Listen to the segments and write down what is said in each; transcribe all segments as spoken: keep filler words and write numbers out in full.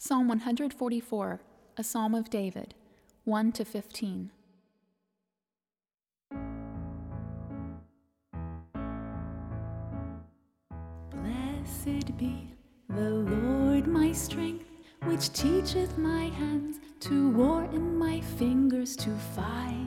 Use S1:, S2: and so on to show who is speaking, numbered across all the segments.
S1: Psalm one hundred forty-four, a Psalm of David, one to fifteen. Blessed be the Lord my strength, which teacheth my hands to war and my fingers to fight.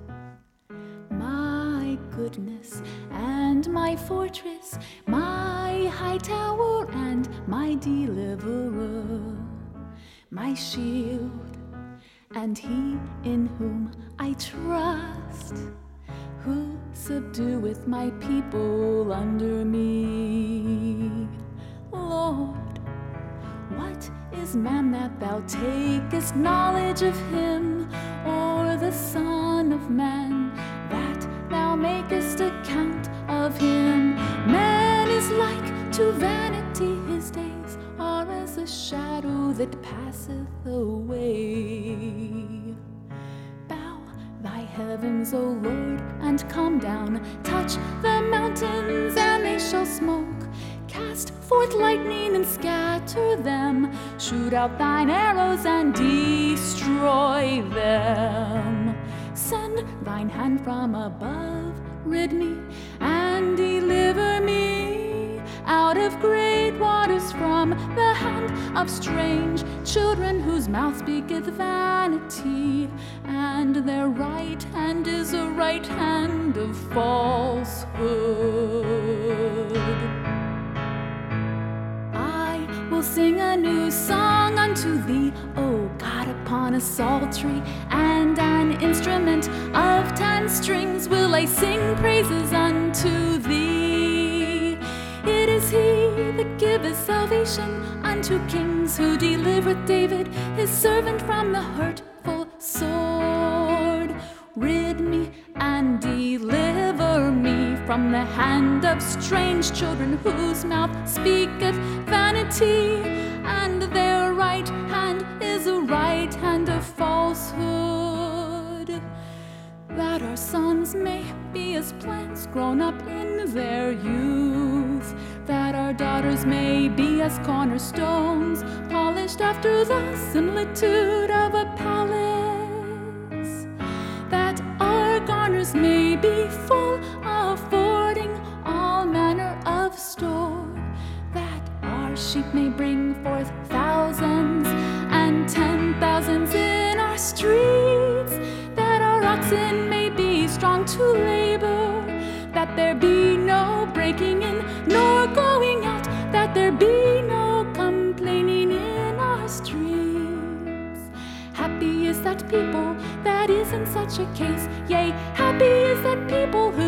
S1: My goodness and my fortress, my high tower and my deliverer, my shield, and he in whom I trust, who subdueth my people under me. Lord, what is man that thou takest knowledge of him, or the son of man that thou makest account of him? Man is like to vanity, his days are as a shadow that passeth away. Bow thy heavens, O Lord, and come down, touch the mountains, and they shall smoke. Cast forth lightning and scatter them, shoot out thine arrows and destroy them. Send thine hand from above, rid me and deliver me out of great waters, from the hand of strange children, whose mouth speaketh vanity, and their right hand is a right hand of falsehood. Will sing a new song unto thee, O God, upon a psaltery and an instrument of ten strings will I sing praises unto thee. It is he that giveth salvation unto kings, who delivereth David his servant from the hurtful sword. Rid me and deliver me from the hand of strange children, whose mouth speaketh vanity, and their right hand is a right hand of falsehood. That our sons may be as plants grown up in their youth, that our daughters may be as cornerstones, polished after the similitude of a palace, that our garners may be full, affording all manner of store, that our sheep may bring forth thousands and ten thousands in our streets, that our oxen may be strong to labor, that there be no breaking in nor going out, that there be no complaining in our streets. Happy is that people that is in such a case, yea, happy is that people who